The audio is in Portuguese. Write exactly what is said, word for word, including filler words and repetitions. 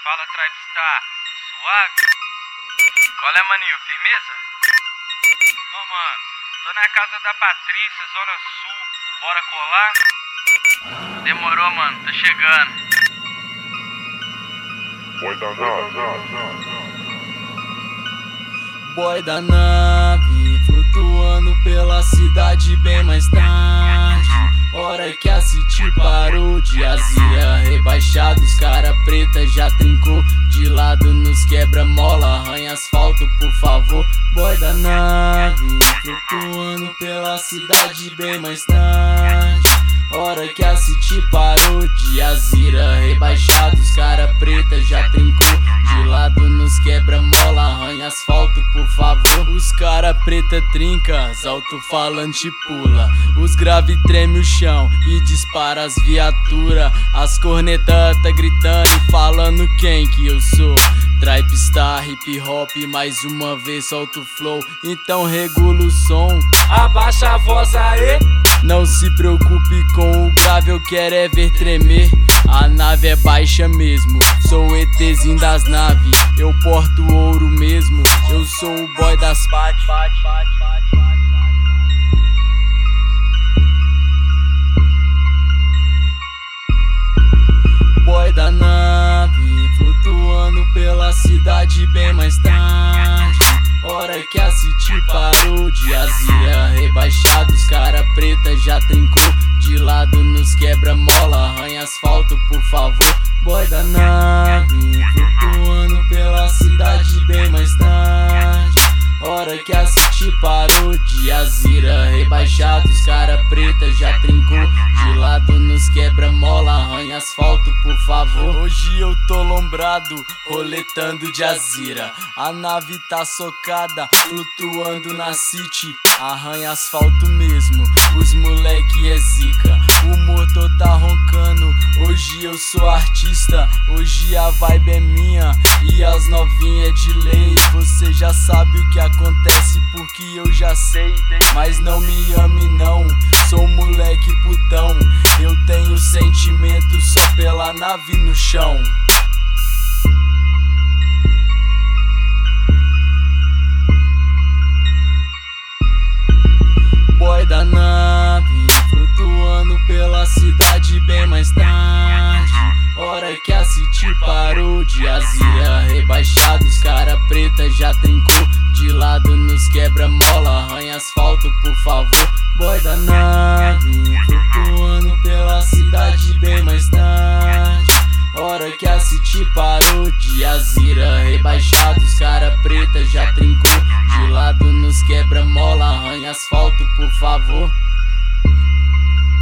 Fala, Tribestar, suave? Qual é, maninho, firmeza? Ô, mano, tô na casa da Patrícia, Zona Sul, bora colar? Demorou, mano, tô chegando. Boy da nave, boy da nave, flutuando pela cidade bem mais tarde. Hora que a City parou de azia, rebaixados, cara preta já trincou. De lado nos quebra-mola, arranha asfalto, por favor. Boy da nave, flutuando pela cidade bem mais tarde. Hora que a City parou de azira, rebaixados, cara preta já trincou. De lado nos quebra-mola, arranha asfalto, por favor. Os cara preta trinca, as alto-falante pula. Os grave treme o chão e dispara as viatura. As cornetas tá gritando e falando quem que eu sou. Tribestar, hip hop, mais uma vez solta o flow. Então regula o som, abaixa a voz aí. Não se preocupe com o grave, eu quero é ver tremer. A nave é baixa mesmo, sou o ETzinho das naves. Eu porto ouro mesmo, eu sou o boy das pat. Boy da nave, flutuando pela cidade bem mais tarde. Hora que a City parou de azia, rebaixados, cara preta já trincou. De lado nos quebra-mola, arranha asfalto, por favor. Boy da nave, flutuando pela cidade bem mais tarde. Hora que a City parou de azira, rebaixados, cara preta já trincou. De lado nos quebra-mola, arranha asfalto, por favor. Hoje eu tô lombrado, roletando de azira. A nave tá socada, flutuando na City. Arranha asfalto mesmo, os moleque é zica. O motor tá roncando, hoje eu sou artista. Hoje a vibe é minha e as novinhas de lei. Você já sabe o que acontece porque eu já sei. Mas não me ame não, sou moleque putão. Eu tenho sentimento só pela nave no chão. Boy da nave, flutuando pela cidade bem mais tarde. Hora que a City parou de azia, rebaixados, cara preta já trincou. De lado nos quebra-mola, arranha asfalto, por favor. Boy da nave, flutuando pela cidade bem mais tarde. Hora que a City parou de azira, rebaixados, cara preta já trincou. De lado nos quebra-mola, arranha asfalto, por favor.